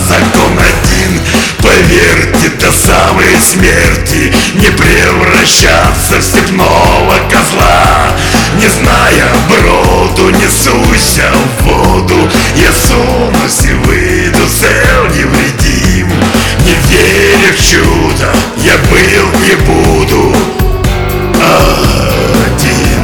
закон один. Поверьте, до самой смерти не превращаться в степного козла. Не зная броду, несуся в воду, я сунусь и выйду цел невредим. Не веря в чудо, я был и буду один.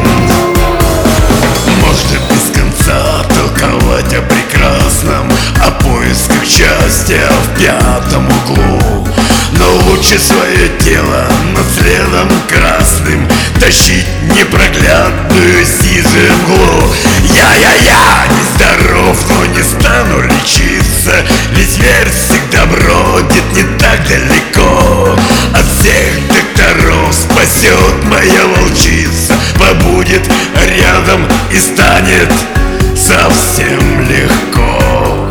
Можно без конца толковать о прекрасном, о поисках счастья в пятом углу, но лучше свое тело над следом красным тащить непроглядную сизую мглу. Я нездоров, но не стану лечиться, ведь зверь всегда бродит не так далеко. От всех докторов спасет моя волчица, побудет рядом и станет совсем легко.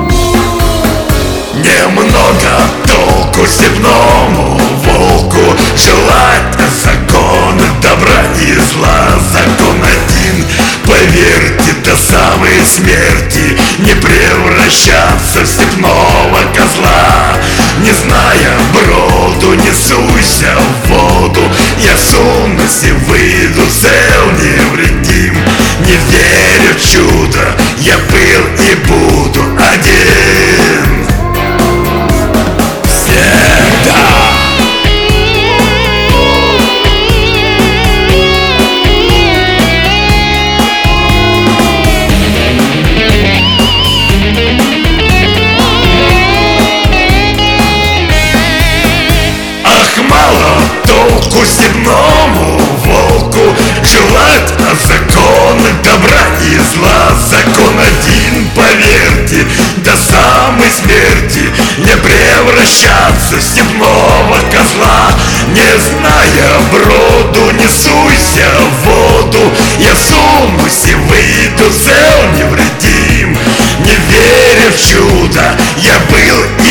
Немного толку степному волку желать закона добра и зла. Закон один, поверьте, до самой смерти не превращаться в степного козла. Не зная броду, несуйся в воду, я сунусь и выйду цел невредим. Не веря в чудо, я был и буду один. Толку степному волку желать от закона добра и зла. Закон один, поверьте, до самой смерти не превращаться в степного козла. Не зная броду, несуйся в воду, я сунусь и выйду цел невредим. Не веря в чудо, я был